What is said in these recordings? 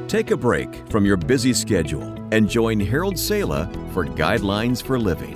Take a break from your busy schedule and join Harold Sala for Guidelines for Living.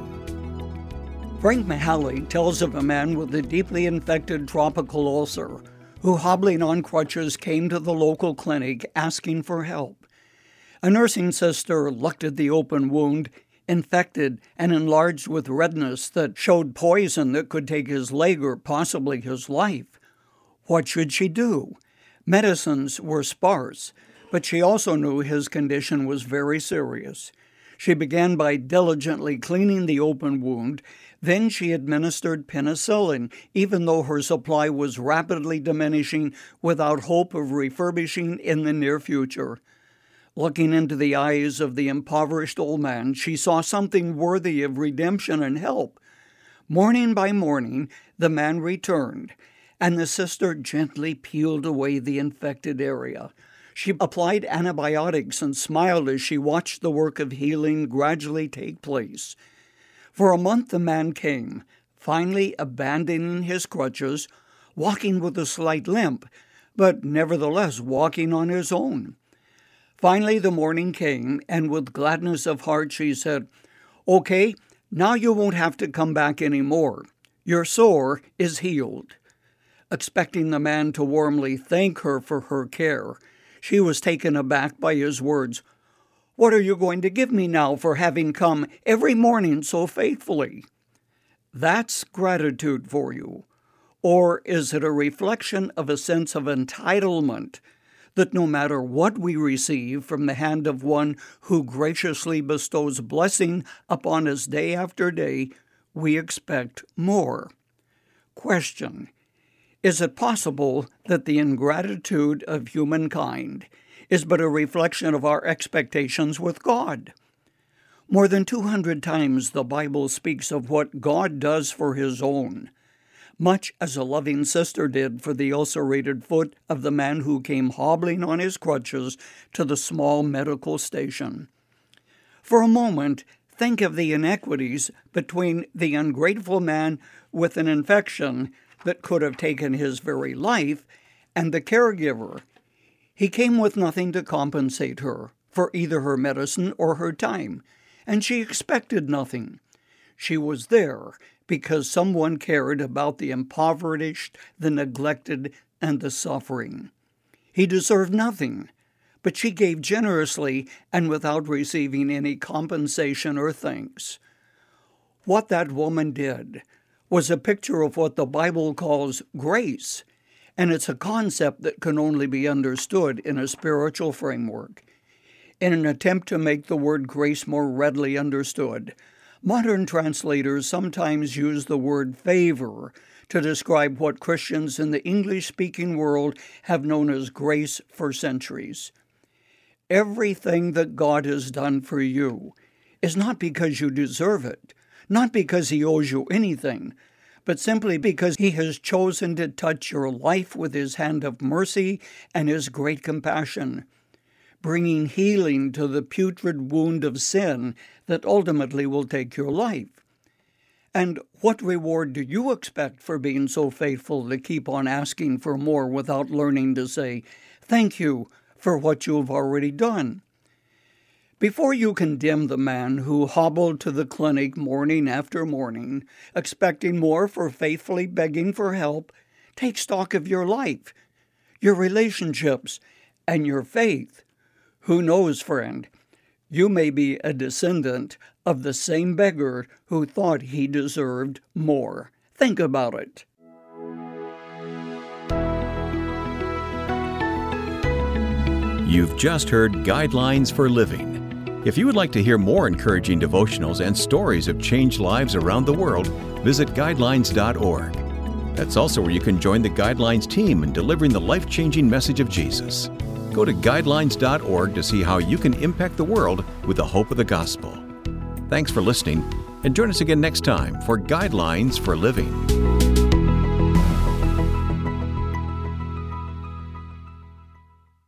Frank Mahali tells of a man with a deeply infected tropical ulcer who, hobbling on crutches, came to the local clinic asking for help. A nursing sister looked at the open wound, infected and enlarged with redness that showed poison that could take his leg or possibly his life. What should she do? Medicines were sparse, but she also knew his condition was very serious. She began by diligently cleaning the open wound. Then she administered penicillin, even though her supply was rapidly diminishing without hope of refurbishing in the near future. Looking into the eyes of the impoverished old man, she saw something worthy of redemption and help. Morning by morning, the man returned, and the sister gently peeled away the infected area. She applied antibiotics and smiled as she watched the work of healing gradually take place. For a month the man came, finally abandoning his crutches, walking with a slight limp, but nevertheless walking on his own. Finally the morning came, and with gladness of heart she said, "Okay, now you won't have to come back anymore. Your sore is healed." Expecting the man to warmly thank her for her care, she was taken aback by his words. "What are you going to give me now for having come every morning so faithfully?" That's gratitude for you. Or is it a reflection of a sense of entitlement that no matter what we receive from the hand of one who graciously bestows blessing upon us day after day, we expect more? Question: is it possible that the ingratitude of humankind is but a reflection of our expectations with God? More than 200 times the Bible speaks of what God does for His own, much as a loving sister did for the ulcerated foot of the man who came hobbling on his crutches to the small medical station. For a moment, think of the inequities between the ungrateful man with an infection that could have taken his very life and the caregiver. He came with nothing to compensate her for either her medicine or her time, and she expected nothing. She was there because someone cared about the impoverished, the neglected, and the suffering. He deserved nothing, but she gave generously and without receiving any compensation or thanks. What that woman did was a picture of what the Bible calls grace, and it's a concept that can only be understood in a spiritual framework. In an attempt to make the word grace more readily understood, modern translators sometimes use the word favor to describe what Christians in the English-speaking world have known as grace for centuries. Everything that God has done for you is not because you deserve it, not because He owes you anything, but simply because He has chosen to touch your life with His hand of mercy and His great compassion, bringing healing to the putrid wound of sin that ultimately will take your life. And what reward do you expect for being so faithful to keep on asking for more without learning to say, "Thank you for what you have already done"? Before you condemn the man who hobbled to the clinic morning after morning, expecting more for faithfully begging for help, take stock of your life, your relationships, and your faith. Who knows, friend? You may be a descendant of the same beggar who thought he deserved more. Think about it. You've just heard Guidelines for Living. If you would like to hear more encouraging devotionals and stories of changed lives around the world, visit guidelines.org. That's also where you can join the Guidelines team in delivering the life-changing message of Jesus. Go to guidelines.org to see how you can impact the world with the hope of the gospel. Thanks for listening, and join us again next time for Guidelines for Living.